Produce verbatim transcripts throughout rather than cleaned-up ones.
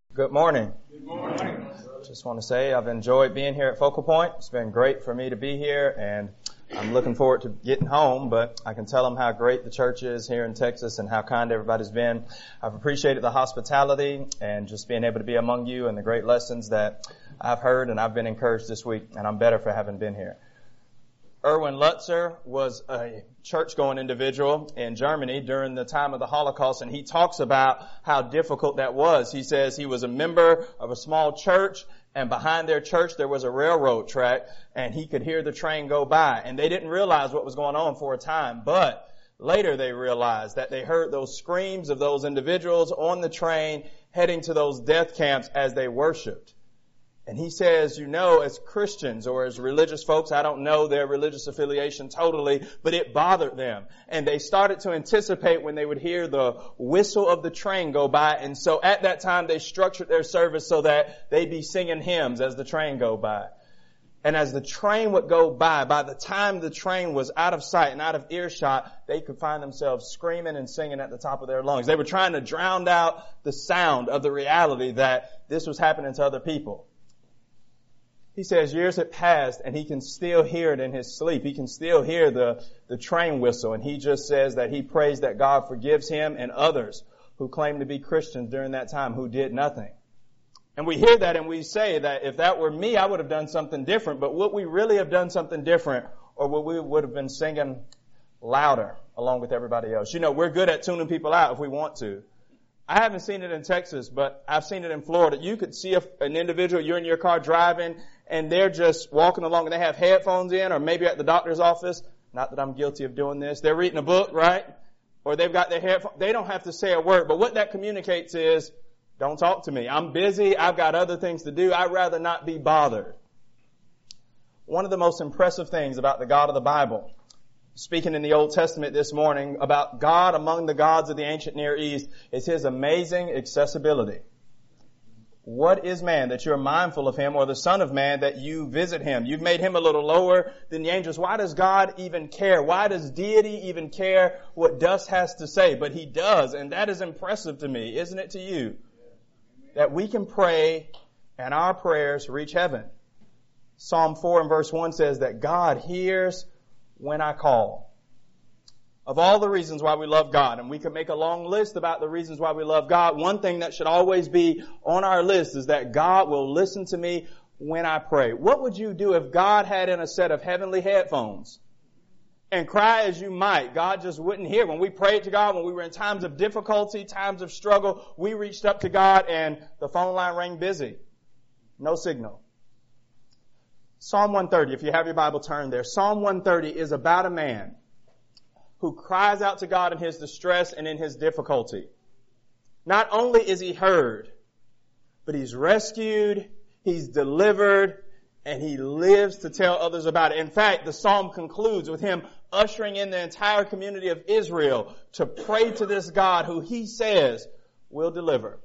Good morning. Good morning. Just want to say I've enjoyed being here at Focal Point. It's been great for me to be here, and I'm looking forward to getting home, but I can tell them how great the church is here in Texas and how kind everybody's been. I've appreciated the hospitality and just being able to be among you and the great lessons that I've heard, and I've been encouraged this week, and I'm better for having been here. Erwin Lutzer was a church-going individual in Germany during the time of the Holocaust, and he talks about how difficult that was. He says he was a member of a small church, and behind their church there was a railroad track, and he could hear the train go by. And they didn't realize what was going on for a time, but later they realized that they heard those screams of those individuals on the train heading to those death camps as they worshiped. And he says, you know, as Christians or as religious folks, I don't know their religious affiliation totally, but it bothered them. And they started to anticipate when they would hear the whistle of the train go by. And so at that time, they structured their service so that they'd be singing hymns as the train go by. And as the train would go by, by the time the train was out of sight and out of earshot, they could find themselves screaming and singing at the top of their lungs. They were trying to drown out the sound of the reality that this was happening to other people. He says years had passed and he can still hear it in his sleep. He can still hear the, the train whistle. And he just says that he prays that God forgives him and others who claim to be Christians during that time who did nothing. And we hear that and we say that if that were me, I would have done something different. But would we really have done something different, or would we would have been singing louder along with everybody else? You know, we're good at tuning people out if we want to. I haven't seen it in Texas, but I've seen it in Florida. You could see a, an individual, you're in your car driving, and they're just walking along and they have headphones in, or maybe at the doctor's office. Not that I'm guilty of doing this. They're reading a book, right? Or they've got their headphones. They don't have to say a word, but what that communicates is, don't talk to me. I'm busy. I've got other things to do. I'd rather not be bothered. One of the most impressive things about the God of the Bible, speaking in the Old Testament this morning about God among the gods of the ancient Near East, is His amazing accessibility. What is man that you're mindful of him, or the Son of Man that you visit him? You've made him a little lower than the angels. Why does God even care? Why does deity even care what dust has to say? But He does, and that is impressive to me, isn't it to you? That we can pray and our prayers reach heaven. Psalm four and verse one says that God hears when I call. Of all the reasons why we love God, and we could make a long list about the reasons why we love God, one thing that should always be on our list is that God will listen to me when I pray. What would you do if God had in a set of heavenly headphones? And cry as you might, God just wouldn't hear. When we prayed to God, when we were in times of difficulty, times of struggle, we reached up to God and the phone line rang busy. No signal. Psalm one thirty, if you have your Bible turned there, Psalm one thirty is about a man who cries out to God in his distress and in his difficulty. Not only is he heard, but he's rescued, he's delivered, and he lives to tell others about it. In fact, the psalm concludes with him ushering in the entire community of Israel to pray to this God who he says will deliver.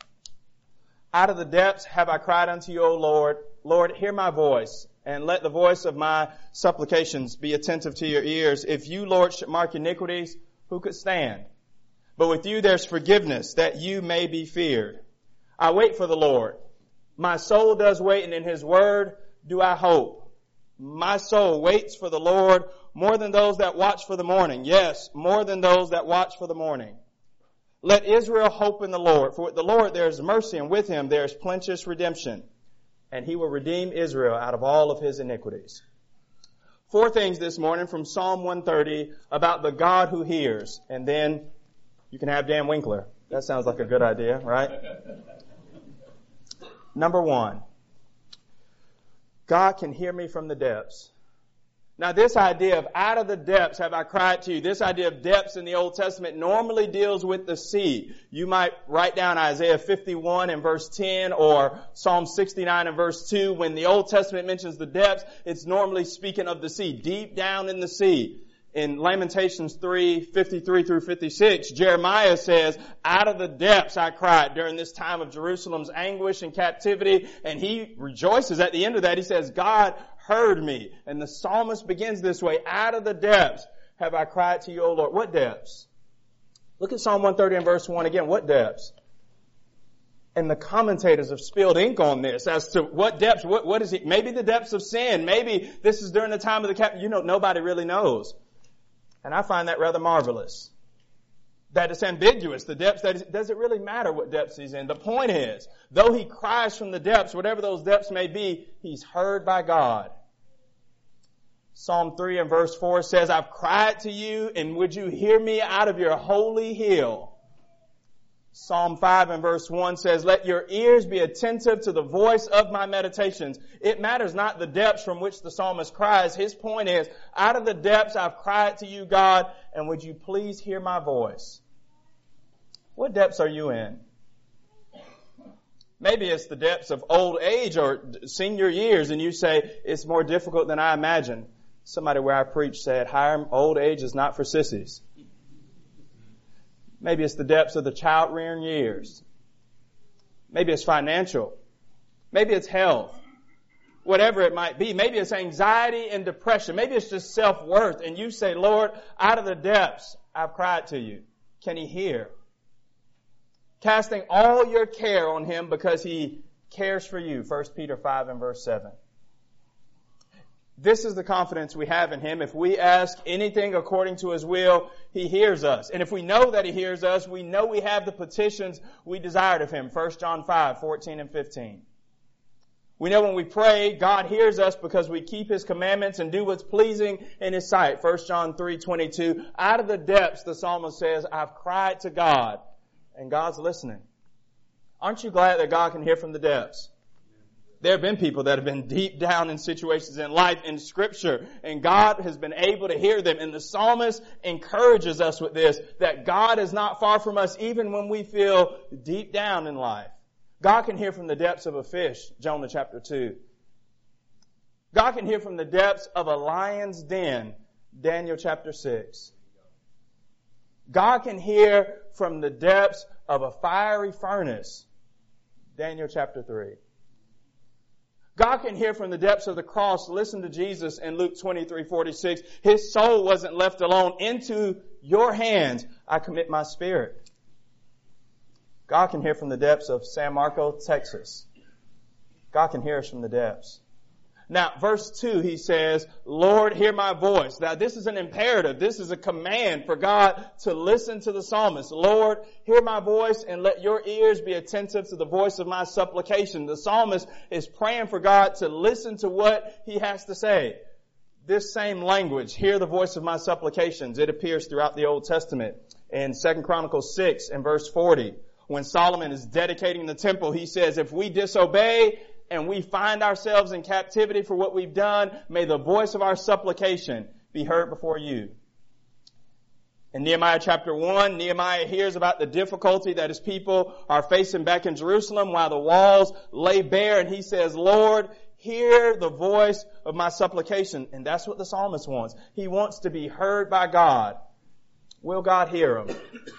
Out of the depths have I cried unto you, O Lord. Lord, hear my voice, and let the voice of my supplications be attentive to your ears. If you, Lord, should mark iniquities, who could stand? But with you there's forgiveness, that you may be feared. I wait for the Lord. My soul does wait, and in His word do I hope. My soul waits for the Lord more than those that watch for the morning. Yes, more than those that watch for the morning. Let Israel hope in the Lord. For with the Lord there is mercy, and with Him there is plenteous redemption. And He will redeem Israel out of all of his iniquities. Four things this morning from Psalm one thirty about the God who hears. And then you can have Dan Winkler. That sounds like a good idea, right? Number one, God can hear me from the depths. Now, this idea of out of the depths have I cried to you, this idea of depths in the Old Testament normally deals with the sea. You might write down Isaiah fifty-one and verse ten or Psalm sixty-nine and verse two. When the Old Testament mentions the depths, it's normally speaking of the sea, deep down in the sea. In Lamentations three, fifty-three through fifty-six, Jeremiah says, out of the depths I cried during this time of Jerusalem's anguish and captivity. And he rejoices at the end of that. He says, God heard me. And the psalmist begins this way, out of the depths have I cried to you, O Lord. What depths? Look at Psalm one thirty and verse one again. What depths? And the commentators have spilled ink on this as to what depths, what, what is it? Maybe the depths of sin. Maybe this is during the time of the cap. You know, nobody really knows. And I find that rather marvelous. That it's ambiguous. The depths, that is, does it really matter what depths he's in? The point is, though he cries from the depths, whatever those depths may be, he's heard by God. Psalm three and verse four says, I've cried to you, and would you hear me out of your holy hill? Psalm five and verse one says, let your ears be attentive to the voice of my meditations. It matters not the depths from which the psalmist cries. His point is, out of the depths I've cried to you, God, and would you please hear my voice? What depths are you in? Maybe it's the depths of old age or senior years, and you say, it's more difficult than I imagined. Somebody where I preach said, higher old age is not for sissies. Maybe it's the depths of the child-rearing years. Maybe it's financial. Maybe it's health. Whatever it might be. Maybe it's anxiety and depression. Maybe it's just self-worth. And you say, Lord, out of the depths, I've cried to you. Can he hear? Casting all your care on him because he cares for you. First Peter five and verse seven. This is the confidence we have in him. If we ask anything according to his will, he hears us. And if we know that he hears us, we know we have the petitions we desired of him. First John five, fourteen and fifteen. We know when we pray, God hears us because we keep his commandments and do what's pleasing in his sight. First John three, twenty-two. Out of the depths, the psalmist says, I've cried to God, and God's listening. Aren't you glad that God can hear from the depths? There have been people that have been deep down in situations in life, in Scripture, and God has been able to hear them. And the psalmist encourages us with this, that God is not far from us even when we feel deep down in life. God can hear from the depths of a fish, Jonah chapter two. God can hear from the depths of a lion's den, Daniel chapter six. God can hear from the depths of a fiery furnace, Daniel chapter three. God can hear from the depths of the cross. Listen to Jesus in Luke twenty-three forty-six. His soul wasn't left alone. Into your hands I commit my spirit. God can hear from the depths of San Marco, Texas. God can hear us from the depths. Now, verse two, he says, Lord, hear my voice. Now, this is an imperative. This is a command for God to listen to the psalmist. Lord, hear my voice and let your ears be attentive to the voice of my supplication. The psalmist is praying for God to listen to what he has to say. This same language, hear the voice of my supplications, it appears throughout the Old Testament. In Second Chronicles six and verse forty, when Solomon is dedicating the temple, he says, if we disobey and we find ourselves in captivity for what we've done, may the voice of our supplication be heard before you. In Nehemiah chapter one, Nehemiah hears about the difficulty that his people are facing back in Jerusalem while the walls lay bare, and he says, Lord, hear the voice of my supplication. And that's what the psalmist wants. He wants to be heard by God. Will God hear him?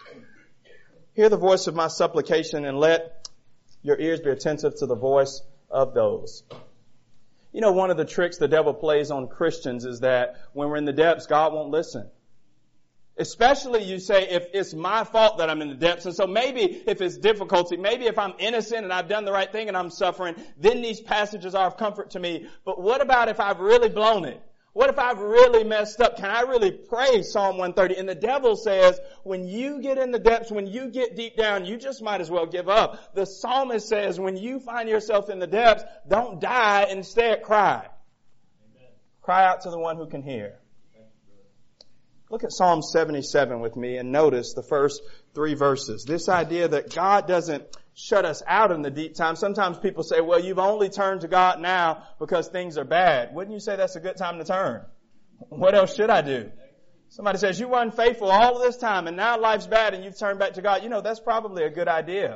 Hear the voice of my supplication and let your ears be attentive to the voice of those. You know, one of the tricks the devil plays on Christians is that when we're in the depths, God won't listen. Especially you say, if it's my fault that I'm in the depths, and so maybe if it's difficulty, maybe if I'm innocent and I've done the right thing and I'm suffering, then these passages are of comfort to me. But what about if I've really blown it? What if I've really messed up? Can I really pray Psalm one thirty? And the devil says, when you get in the depths, when you get deep down, you just might as well give up. The psalmist says, when you find yourself in the depths, don't die, instead cry. Amen. Cry out to the one who can hear. Look at Psalm seventy-seven with me and notice the first three verses. This idea that God doesn't shut us out in the deep times. Sometimes people say, well, you've only turned to God now because things are bad. Wouldn't you say that's a good time to turn? What else should I do? Somebody says, you weren't faithful all of this time and now life's bad and you've turned back to God. You know, that's probably a good idea.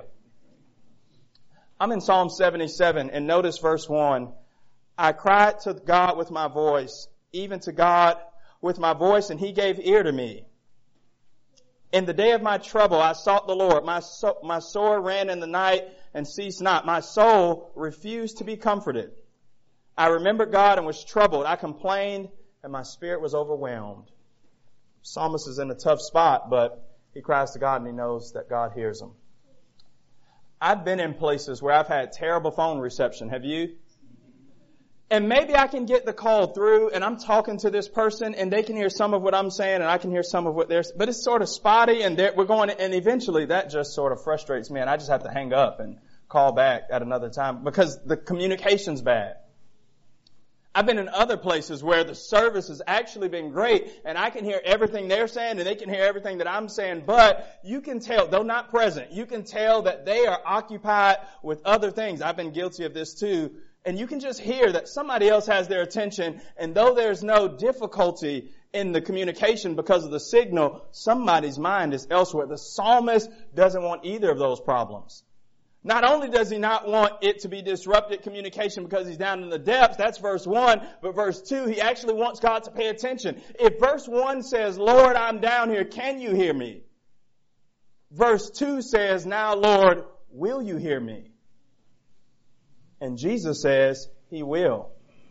I'm in Psalm seventy-seven and notice verse one. I cried to God with my voice, even to God with my voice, and he gave ear to me. In the day of my trouble, I sought the Lord. My, so, my sword ran in the night and ceased not. My soul refused to be comforted. I remembered God and was troubled. I complained and my spirit was overwhelmed. Psalmist is in a tough spot, but he cries to God and he knows that God hears him. I've been in places where I've had terrible phone reception. Have you? And maybe I can get the call through and I'm talking to this person and they can hear some of what I'm saying and I can hear some of what they're saying. But it's sort of spotty and we're going, and eventually that just sort of frustrates me and I just have to hang up and call back at another time because the communication's bad. I've been in other places where the service has actually been great and I can hear everything they're saying and they can hear everything that I'm saying, but you can tell, though not present, you can tell that they are occupied with other things. I've been guilty of this too. And you can just hear that somebody else has their attention, and though there's no difficulty in the communication because of the signal, somebody's mind is elsewhere. The psalmist doesn't want either of those problems. Not only does he not want it to be disrupted communication because he's down in the depths, that's verse one, but verse two, he actually wants God to pay attention. If verse one says, Lord, I'm down here, can you hear me? Verse two says, now Lord, will you hear me? And Jesus says he will.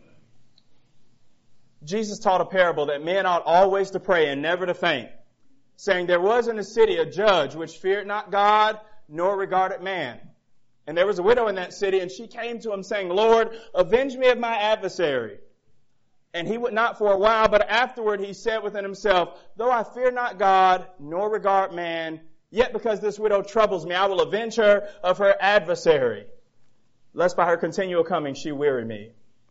Jesus taught a parable that men ought always to pray and never to faint, saying there was in the city a judge which feared not God nor regarded man. And there was a widow in that city, and she came to him saying, Lord, avenge me of my adversary. And he would not for a while, but afterward he said within himself, though I fear not God nor regard man, yet because this widow troubles me, I will avenge her of her adversary, lest by her continual coming she weary me.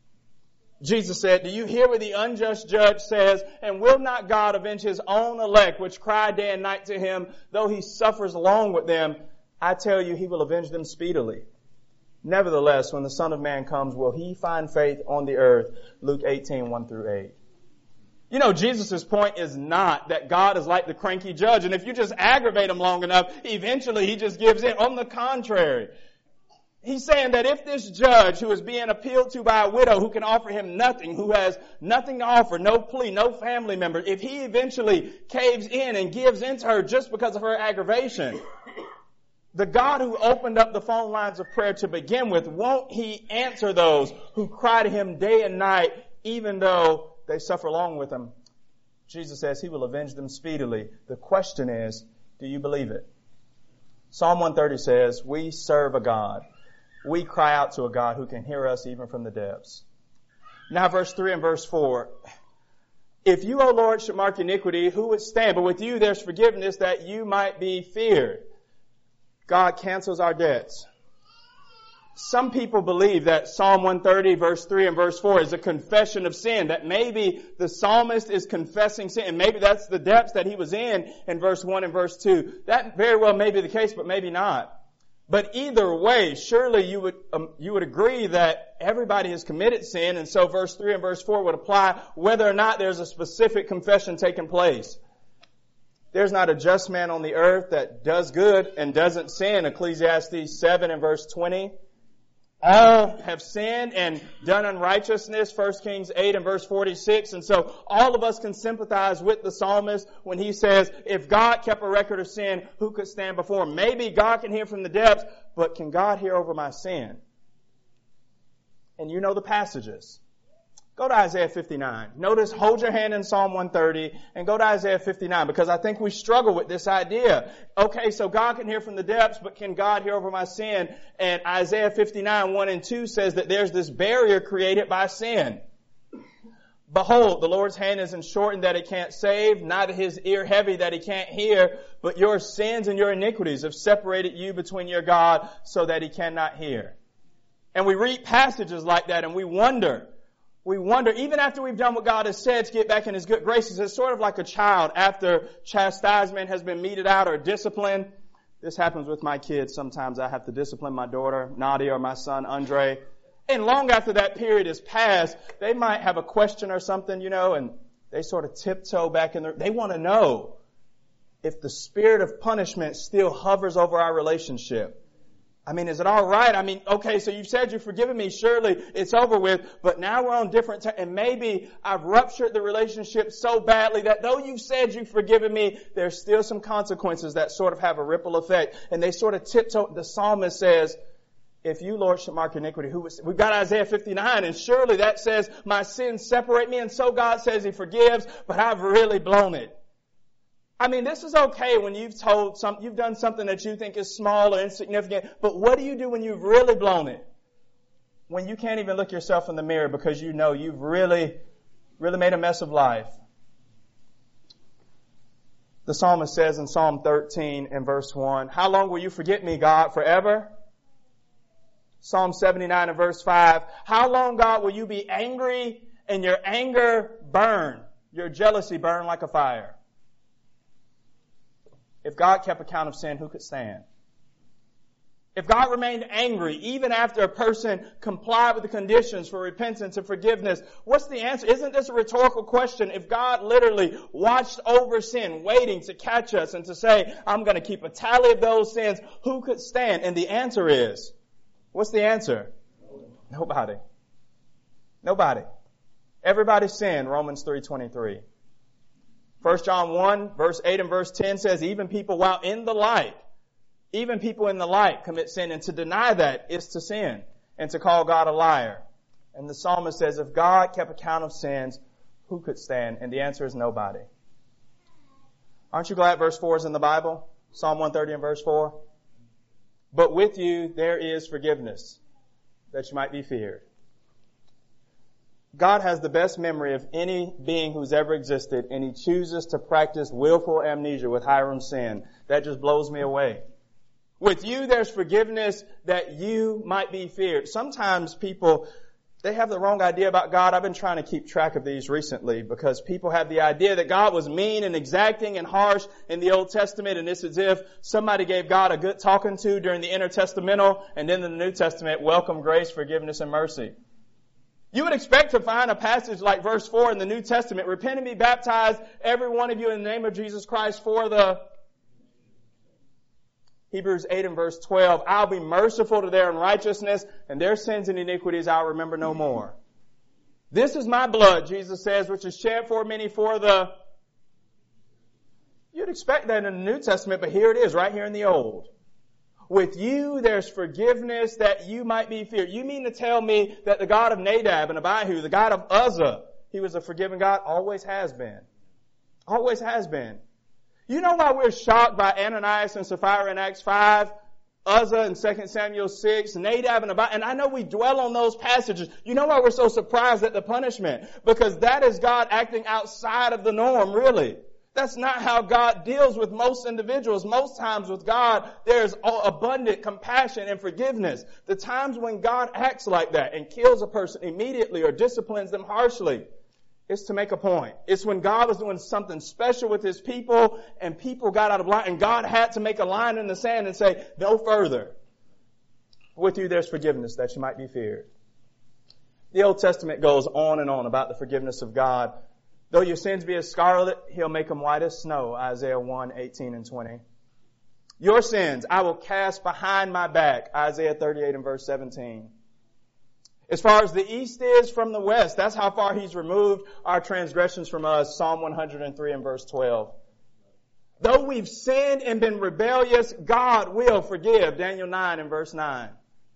Jesus said, do you hear what the unjust judge says? And will not God avenge his own elect, which cry day and night to him, though he suffers long with them? I tell you, he will avenge them speedily. Nevertheless, when the Son of Man comes, will he find faith on the earth? Luke eighteen, one through eight. You know, Jesus' point is not that God is like the cranky judge, and if you just aggravate him long enough, eventually he just gives in. On the contrary, he's saying that if this judge who is being appealed to by a widow who can offer him nothing, who has nothing to offer, no plea, no family member, if he eventually caves in and gives in to her just because of her aggravation, the God who opened up the phone lines of prayer to begin with, won't he answer those who cry to him day and night, even though they suffer long with him? Jesus says he will avenge them speedily. The question is, do you believe it? Psalm one thirty says, we serve a God. We cry out to a God who can hear us even from the depths. Now verse three and verse four. If you, O Lord, should mark iniquity, who would stand? But with you there's forgiveness that you might be feared. God cancels our debts. Some people believe that Psalm one thirty verse three and verse four is a confession of sin, that maybe the psalmist is confessing sin, and maybe that's the depths that he was in in verse one and verse two. That very well may be the case, but maybe not. But either way, surely you would um, you would agree that everybody has committed sin, and so verse three and verse four would apply whether or not there's a specific confession taking place. There's not a just man on the earth that does good and doesn't sin, Ecclesiastes seven and verse twenty. All have sinned and done unrighteousness, First Kings eight and verse forty-six. And so all of us can sympathize with the psalmist when he says, if God kept a record of sin, who could stand before him? Maybe God can hear from the depths, but can God hear over my sin? And you know the passages. Go to Isaiah fifty-nine. Notice, hold your hand in Psalm one thirty and go to Isaiah fifty-nine, because I think we struggle with this idea. Okay, so God can hear from the depths, but can God hear over my sin? And Isaiah fifty-nine, one and two says that there's this barrier created by sin. Behold, the Lord's hand isn't shortened that he can't save, neither his ear heavy that he can't hear, but your sins and your iniquities have separated you between your God so that he cannot hear. And we read passages like that and we wonder, We wonder, even after we've done what God has said to get back in his good graces, it's sort of like a child after chastisement has been meted out or discipline. This happens with my kids. Sometimes I have to discipline my daughter, Nadia, or my son, Andre. And long after that period is passed, they might have a question or something, you know, and they sort of tiptoe back in their, they want to know if the spirit of punishment still hovers over our relationship. I mean, is it all right? I mean, okay, so you've said you've forgiven me. Surely it's over with. But now we're on different terms. And maybe I've ruptured the relationship so badly that though you've said you've forgiven me, there's still some consequences that sort of have a ripple effect. And they sort of tiptoe. The psalmist says, if you, Lord, should mark iniquity, who was, we've got Isaiah fifty-nine, and surely that says my sins separate me. And so God says he forgives, but I've really blown it. I mean, this is okay when you've told some, you've done something that you think is small or insignificant, but what do you do when you've really blown it? When you can't even look yourself in the mirror because you know you've really, really made a mess of life. The psalmist says in Psalm thirteen and verse one, how long will you forget me, God, forever? Psalm seventy-nine and verse five, how long, God, will you be angry and your anger burn, your jealousy burn like a fire? If God kept account of sin, who could stand? If God remained angry even after a person complied with the conditions for repentance and forgiveness, what's the answer? Isn't this a rhetorical question? If God literally watched over sin, waiting to catch us and to say, I'm going to keep a tally of those sins, who could stand? And the answer is, what's the answer? Nobody. Nobody. Everybody sinned, Romans three twenty-three. First John one, verse eight and verse ten says, even people while in the light, even people in the light commit sin, and to deny that is to sin and to call God a liar. And the psalmist says, if God kept account of sins, who could stand? And the answer is nobody. Aren't you glad verse four is in the Bible? Psalm one thirty and verse four. But with you there is forgiveness, that you might be feared. God has the best memory of any being who's ever existed, and He chooses to practice willful amnesia with Hiram's sin. That just blows me away. With you, there's forgiveness that you might be feared. Sometimes people, they have the wrong idea about God. I've been trying to keep track of these recently because people have the idea that God was mean and exacting and harsh in the Old Testament, and it's as if somebody gave God a good talking to during the intertestamental, and then in the New Testament, welcome grace, forgiveness, and mercy. You would expect to find a passage like verse four in the New Testament, repent and be baptized, every one of you in the name of Jesus Christ for the Hebrews eight and verse twelve, I'll be merciful to their unrighteousness, and their sins and iniquities I'll remember no more. This is my blood, Jesus says, which is shed for many for the... You'd expect that in the New Testament, but here it is, right here in the Old. With you, there's forgiveness that you might be feared. You mean to tell me that the God of Nadab and Abihu, the God of Uzzah, He was a forgiving God? Always has been. Always has been. You know why we're shocked by Ananias and Sapphira in Acts five, Uzzah in Second Samuel six, Nadab and Abihu, and I know we dwell on those passages. You know why we're so surprised at the punishment? Because that is God acting outside of the norm, really. That's not how God deals with most individuals. Most times with God, there's abundant compassion and forgiveness. The times when God acts like that and kills a person immediately or disciplines them harshly, it's to make a point. It's when God was doing something special with His people and people got out of line and God had to make a line in the sand and say, no further. With you there's forgiveness that you might be feared. The Old Testament goes on and on about the forgiveness of God. Though your sins be as scarlet, He'll make them white as snow. Isaiah one, eighteen and twenty. Your sins I will cast behind my back. Isaiah thirty-eight and verse seventeen. As far as the east is from the west, that's how far He's removed our transgressions from us. Psalm one hundred three and verse twelve. Though we've sinned and been rebellious, God will forgive. Daniel nine and verse nine.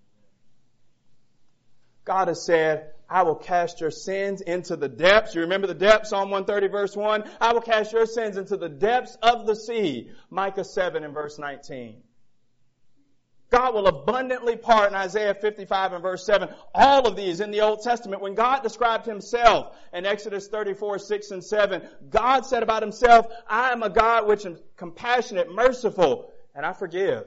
God has said, I will cast your sins into the depths. You remember the depths, Psalm one thirty verse one? I will cast your sins into the depths of the sea. Micah seven and verse nineteen. God will abundantly pardon, Isaiah fifty-five and verse seven. All of these in the Old Testament. When God described Himself in Exodus thirty-four, six and seven, God said about Himself, I am a God which am compassionate, merciful, and I forgive.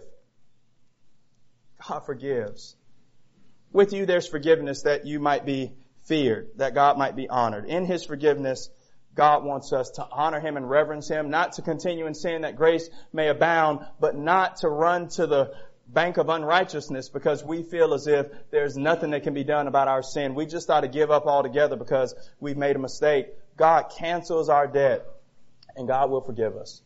God forgives. With you there's forgiveness that you might be feared, that God might be honored. In His forgiveness, God wants us to honor Him and reverence Him, not to continue in sin that grace may abound, but not to run to the bank of unrighteousness because we feel as if there's nothing that can be done about our sin. We just ought to give up altogether because we've made a mistake. God cancels our debt and God will forgive us.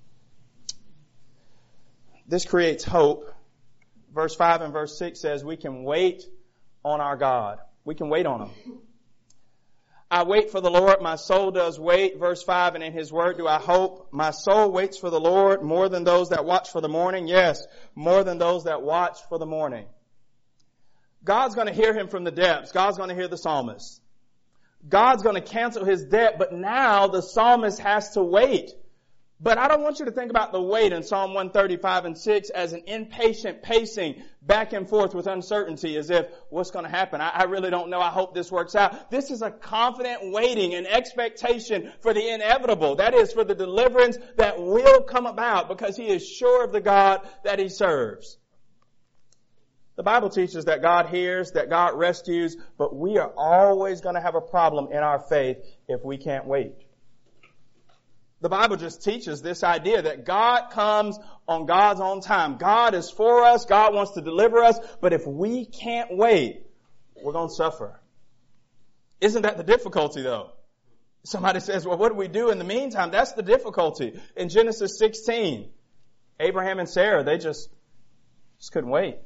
This creates hope. Verse five and verse six says we can wait on our God. We can wait on Him. I wait for the Lord, my soul does wait. Verse five, and in His word do I hope. My soul waits for the Lord more than those that watch for the morning. Yes, more than those that watch for the morning. God's going to hear him from the depths. God's going to hear the psalmist. God's going to cancel his debt, but now the psalmist has to wait. But I don't want you to think about the wait in Psalm one thirty-five and six as an impatient pacing back and forth with uncertainty as if, what's going to happen? I, I really don't know. I hope this works out. This is a confident waiting and expectation for the inevitable. That is for the deliverance that will come about because he is sure of the God that he serves. The Bible teaches that God hears, that God rescues, but we are always going to have a problem in our faith if we can't wait. The Bible just teaches this idea that God comes on God's own time. God is for us. God wants to deliver us. But if we can't wait, we're going to suffer. Isn't that the difficulty though? Somebody says, well, what do we do in the meantime? That's the difficulty. In Genesis sixteen, Abraham and Sarah, they just, just couldn't wait.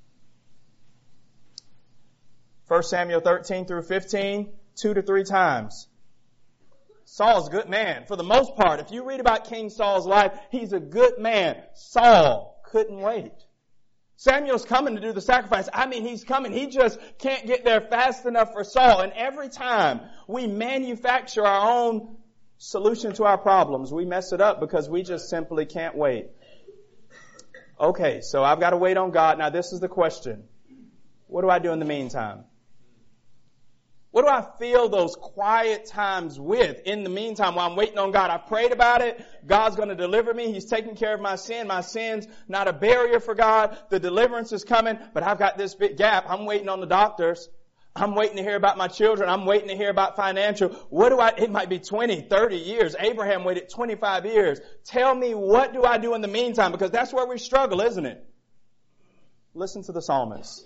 First Samuel thirteen through fifteen, two to three times. Saul's a good man. For the most part, if you read about King Saul's life, he's a good man. Saul couldn't wait. Samuel's coming to do the sacrifice. I mean, he's coming. He just can't get there fast enough for Saul. And every time we manufacture our own solution to our problems, we mess it up because we just simply can't wait. Okay, so I've got to wait on God. Now, this is the question. What do I do in the meantime? What do I fill those quiet times with in the meantime while I'm waiting on God? I prayed about it. God's going to deliver me. He's taking care of my sin. My sin's not a barrier for God. The deliverance is coming, but I've got this big gap. I'm waiting on the doctors. I'm waiting to hear about my children. I'm waiting to hear about financial. What do I, it might be twenty, thirty years. Abraham waited twenty-five years. Tell me, what do I do in the meantime? Because that's where we struggle, isn't it? Listen to the psalmist.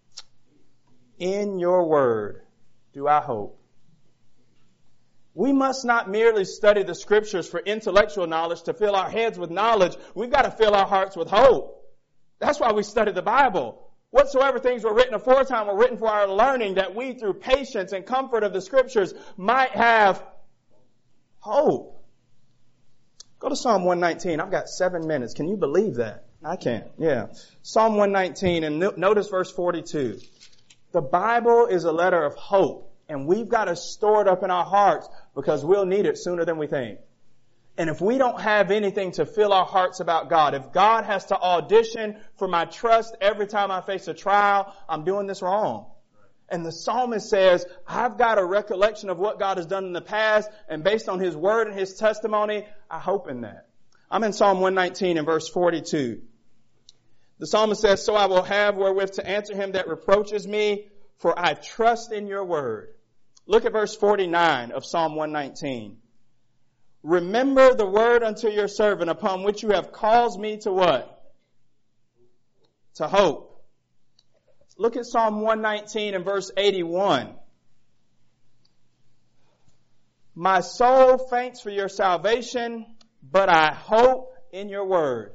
In your word do I hope. We must not merely study the scriptures for intellectual knowledge to fill our heads with knowledge. We've got to fill our hearts with hope. That's why we study the Bible. Whatsoever things were written aforetime were written for our learning, that we through patience and comfort of the scriptures might have hope. Go to Psalm one nineteen. I've got seven minutes. Can you believe that? I can't. Yeah. Psalm one nineteen, and no- notice verse forty-two. The Bible is a letter of hope, and we've got to store it up in our hearts because we'll need it sooner than we think. And if we don't have anything to fill our hearts about God, if God has to audition for my trust every time I face a trial, I'm doing this wrong. And the psalmist says, I've got a recollection of what God has done in the past, and based on His word and His testimony, I hope in that. I'm in Psalm one nineteen and verse forty-two. The psalmist says, so I will have wherewith to answer him that reproaches me, for I trust in your word. Look at verse forty-nine of Psalm one nineteen. Remember the word unto your servant, upon which you have caused me to what? To hope. Look at Psalm one nineteen and verse eighty-one. My soul faints for your salvation, but I hope in your word.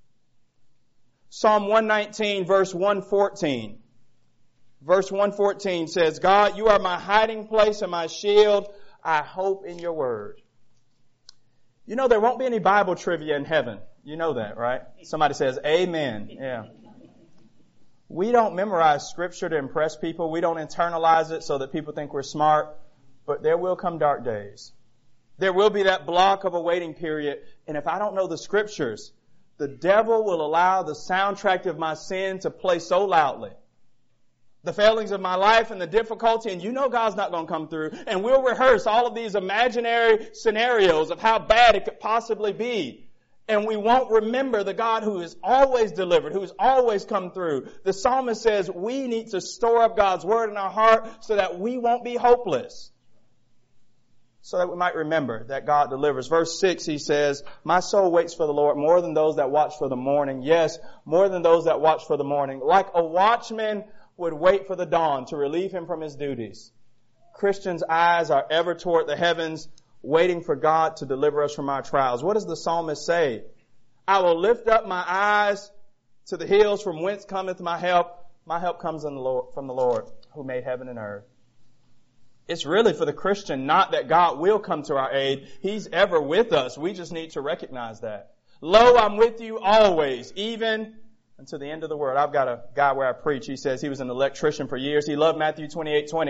Psalm one nineteen verse one fourteen. Verse one fourteen says, God, you are my hiding place and my shield. I hope in your word. You know, there won't be any Bible trivia in heaven. You know that, right? Somebody says, amen. Yeah. We don't memorize scripture to impress people. We don't internalize it so that people think we're smart. But there will come dark days. There will be that block of a waiting period. And if I don't know the scriptures, the devil will allow the soundtrack of my sin to play so loudly. The failings of my life and the difficulty, and you know God's not going to come through. And we'll rehearse all of these imaginary scenarios of how bad it could possibly be. And we won't remember the God who has always delivered, who has always come through. The psalmist says we need to store up God's word in our heart so that we won't be hopeless. So that we might remember that God delivers. Verse six, he says, my soul waits for the Lord more than those that watch for the morning. Yes, more than those that watch for the morning. Like a watchman would wait for the dawn to relieve him from his duties. Christians' eyes are ever toward the heavens, waiting for God to deliver us from our trials. What does the psalmist say? I will lift up my eyes to the hills from whence cometh my help. My help comes in the Lord, from the Lord who made heaven and earth. It's really for the Christian, not that God will come to our aid. He's ever with us. We just need to recognize that. Lo, I'm with you always, even until the end of the world. I've got a guy where I preach. He says he was an electrician for years. He loved Matthew twenty-eight twenty.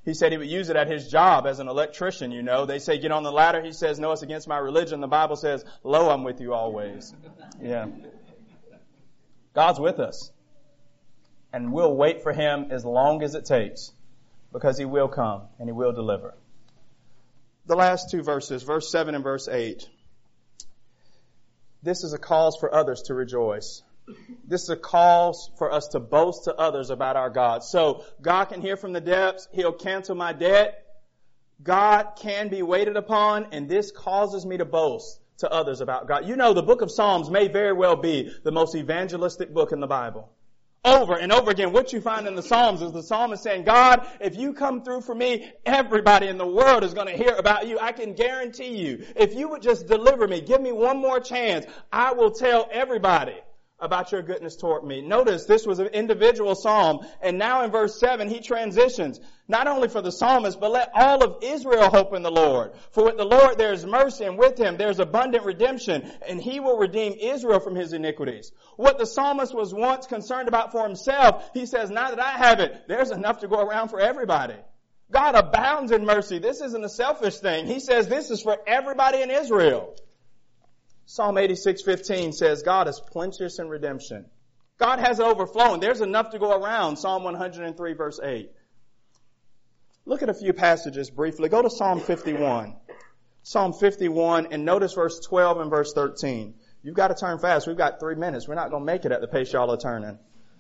He said he would use it at his job as an electrician, you know. They say, get on the ladder. He says, no, it's against my religion. The Bible says, lo, I'm with you always. Yeah. God's with us. And we'll wait for him as long as it takes, because he will come and he will deliver. The last two verses, verse seven and verse eight. This is a cause for others to rejoice. This is a cause for us to boast to others about our God. So God can hear from the depths. He'll cancel my debt. God can be waited upon, and this causes me to boast to others about God. You know, the book of Psalms may very well be the most evangelistic book in the Bible. Over and over again, what you find in the Psalms is the psalmist saying, God, if you come through for me, everybody in the world is going to hear about you. I can guarantee you, if you would just deliver me, give me one more chance, I will tell everybody about your goodness toward me. Notice this was an individual psalm, and now in verse seven he transitions, not only for the psalmist, but let all of Israel hope in the Lord. For with the Lord there is mercy, and with him there is abundant redemption, and he will redeem Israel from his iniquities. What the psalmist was once concerned about for himself, he says, now that I have it, there's enough to go around for everybody. God abounds in mercy. This isn't a selfish thing. He says this is for everybody in Israel. Psalm eighty-six fifteen says, God is plenteous in redemption. God has it overflowing. There's enough to go around. Psalm one hundred three verse eight. Look at a few passages briefly. Go to Psalm fifty-one. Psalm fifty-one, and notice verse twelve and verse thirteen. You've got to turn fast. We've got three minutes. We're not going to make it at the pace y'all are turning.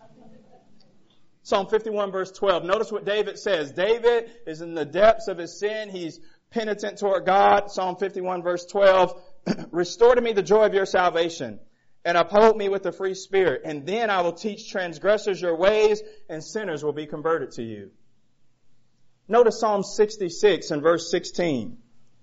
Psalm fifty-one verse twelve. Notice what David says. David is in the depths of his sin. He's penitent toward God. Psalm fifty-one verse twelve. Restore to me the joy of your salvation, and uphold me with a free spirit, and then I will teach transgressors your ways, and sinners will be converted to you. Notice Psalm sixty-six and verse sixteen.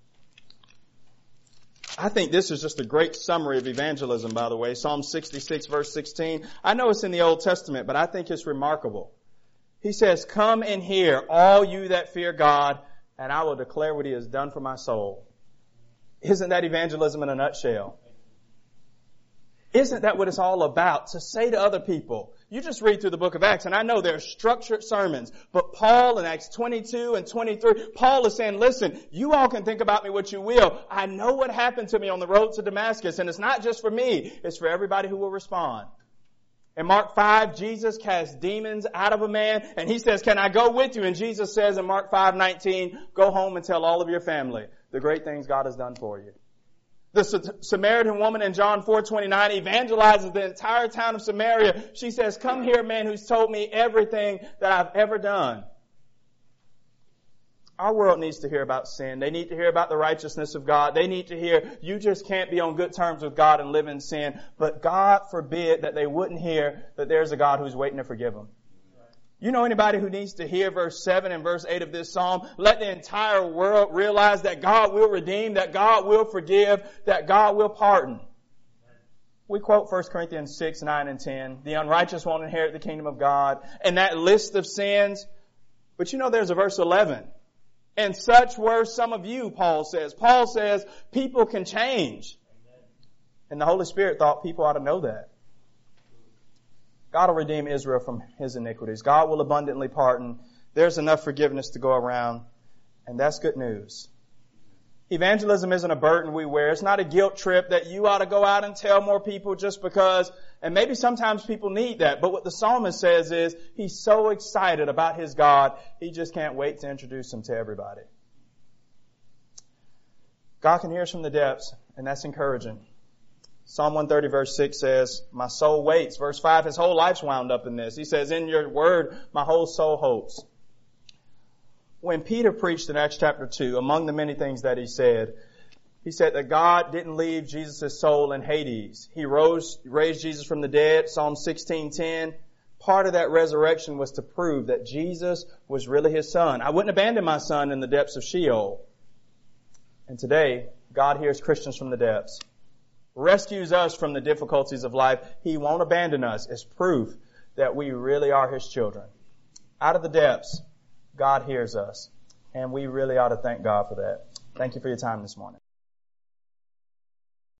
I think this is just a great summary of evangelism, by the way. Psalm sixty-six verse sixteen. I know it's in the Old Testament, but I think it's remarkable. He says, come and hear, all you that fear God, and I will declare what he has done for my soul. Isn't that evangelism in a nutshell? Isn't that what it's all about? To say to other people, you just read through the book of Acts, and I know there are structured sermons, but Paul in Acts twenty-two and twenty-three, Paul is saying, listen, you all can think about me what you will. I know what happened to me on the road to Damascus, and it's not just for me, it's for everybody who will respond. In Mark five, Jesus casts demons out of a man, and he says, can I go with you? And Jesus says in Mark five nineteen, go home and tell all of your family the great things God has done for you. The Samaritan woman in John four twenty-nine evangelizes the entire town of Samaria. She says, come here, man who's told me everything that I've ever done. Our world needs to hear about sin. They need to hear about the righteousness of God. They need to hear you just can't be on good terms with God and live in sin. But God forbid that they wouldn't hear that there's a God who's waiting to forgive them. You know anybody who needs to hear verse seven and verse eight of this psalm? Let the entire world realize that God will redeem, that God will forgive, that God will pardon. We quote First Corinthians six, nine, and ten. The unrighteous won't inherit the kingdom of God. And that list of sins. But you know there's a verse eleven. And such were some of you, Paul says. Paul says people can change. And the Holy Spirit thought people ought to know that. God will redeem Israel from his iniquities. God will abundantly pardon. There's enough forgiveness to go around. And that's good news. Evangelism isn't a burden we wear. It's not a guilt trip that you ought to go out and tell more people just because. And maybe sometimes people need that. But what the psalmist says is he's so excited about his God, he just can't wait to introduce him to everybody. God can hear us from the depths, and that's encouraging. Psalm one thirty verse six says, my soul waits. Verse five, his whole life's wound up in this. He says, in your word, my whole soul hopes. When Peter preached in Acts chapter two, among the many things that he said, he said that God didn't leave Jesus' soul in Hades. He rose, raised Jesus from the dead. Psalm sixteen ten. Part of that resurrection was to prove that Jesus was really his son. I wouldn't abandon my son in the depths of Sheol. And today, God hears Christians from the depths. Rescues us from the difficulties of life. He won't abandon us as proof that we really are his children. Out of the depths, God hears us. And we really ought to thank God for that. Thank you for your time this morning.